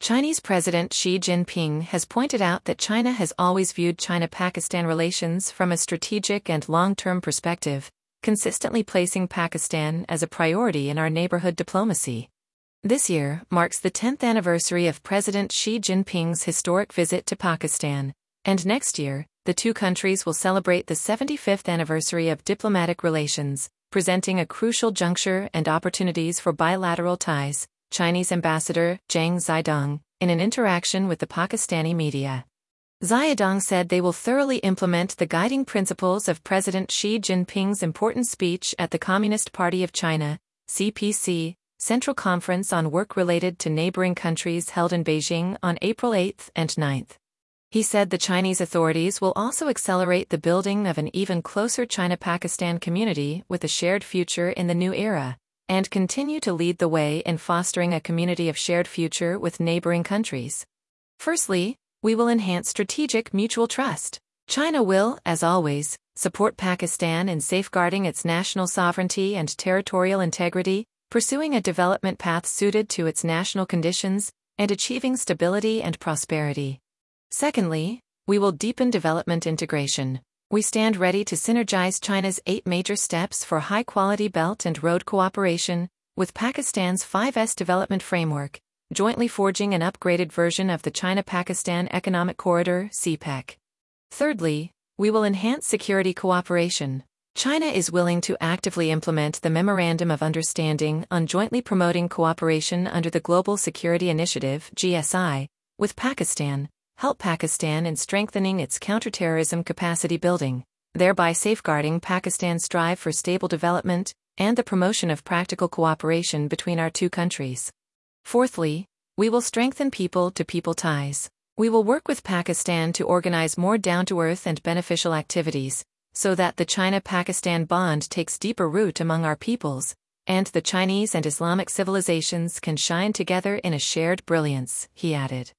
Chinese President Xi Jinping has pointed out that China has always viewed China-Pakistan relations from a strategic and long-term perspective, consistently placing Pakistan as a priority in our neighborhood diplomacy. This year marks the 10th anniversary of President Xi Jinping's historic visit to Pakistan, and next year, the two countries will celebrate the 75th anniversary of diplomatic relations, presenting a crucial juncture and opportunities for bilateral ties, Chinese Ambassador Zhang Zhidong, in an interaction with the Pakistani media. Zhidong said they will thoroughly implement the guiding principles of President Xi Jinping's important speech at the Communist Party of China, CPC, Central Conference on Work related to neighboring countries held in Beijing on April 8 and 9. He said the Chinese authorities will also accelerate the building of an even closer China-Pakistan community with a shared future in the new era, and continue to lead the way in fostering a community of shared future with neighboring countries. Firstly, we will enhance strategic mutual trust. China will, as always, support Pakistan in safeguarding its national sovereignty and territorial integrity, pursuing a development path suited to its national conditions, and achieving stability and prosperity. Secondly, we will deepen development integration. We stand ready to synergize China's 8 major steps for high-quality Belt and Road cooperation with Pakistan's 5S development framework, jointly forging an upgraded version of the China-Pakistan Economic Corridor (CPEC). Thirdly, we will enhance security cooperation. China is willing to actively implement the Memorandum of Understanding on jointly promoting cooperation under the Global Security Initiative (GSI) with Pakistan, help Pakistan in strengthening its counterterrorism capacity building, thereby safeguarding Pakistan's drive for stable development and the promotion of practical cooperation between our two countries. Fourthly, we will strengthen people-to-people ties. We will work with Pakistan to organize more down-to-earth and beneficial activities, so that the China-Pakistan bond takes deeper root among our peoples, and the Chinese and Islamic civilizations can shine together in a shared brilliance, he added.